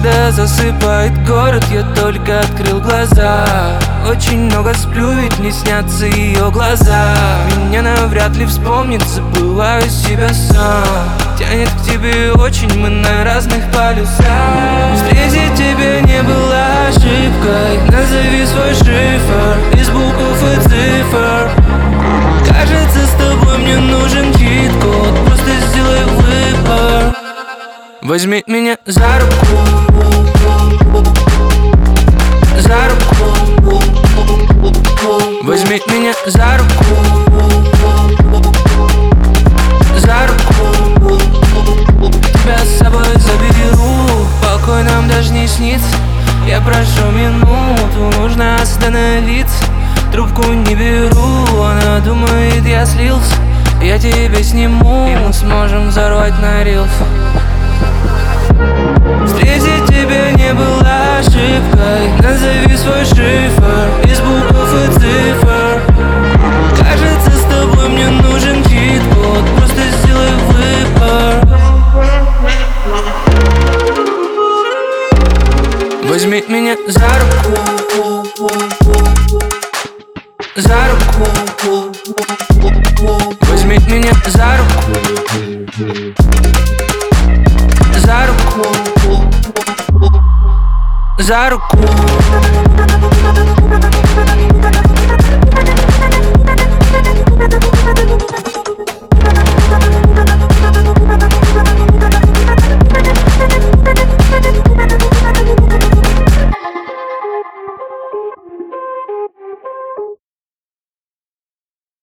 Когда засыпает город, я только открыл глаза. Очень много сплю, ведь мне снятся ее глаза. Меня навряд ли вспомнит, забываю себя сам. Тянет к тебе очень, мы на разных полюсах. Встретить тебя не было ошибкой. Назови свой шифр из букв и цифр. Кажется, с тобой мне нужен чит-код. Просто сделай выбор. Возьми меня за руку, за руку. Возьми меня за руку, за руку. Тебя с собой заберу, покой нам даже не снится. Я прошу минуту, нужно остановиться. Трубку не беру, она думает, я слился. Я тебе сниму, и мы сможем взорвать на рилс. Встретить тебя не было ошибкой. Назови свой шифр из букв и цифр. Кажется, с тобой мне нужен чит-код. Просто сделай выбор. Возьми меня за руку, за руку. Возьми меня за руку, за руку, за руку.